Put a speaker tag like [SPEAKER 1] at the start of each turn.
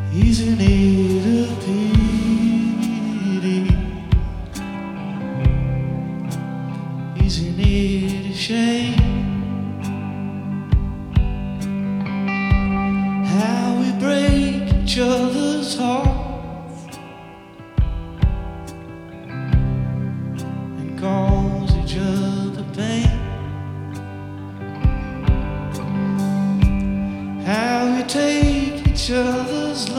[SPEAKER 1] Isn't it a pity? Isn't it a shame how we break each other's hearts and cause each other pain? How we take each other's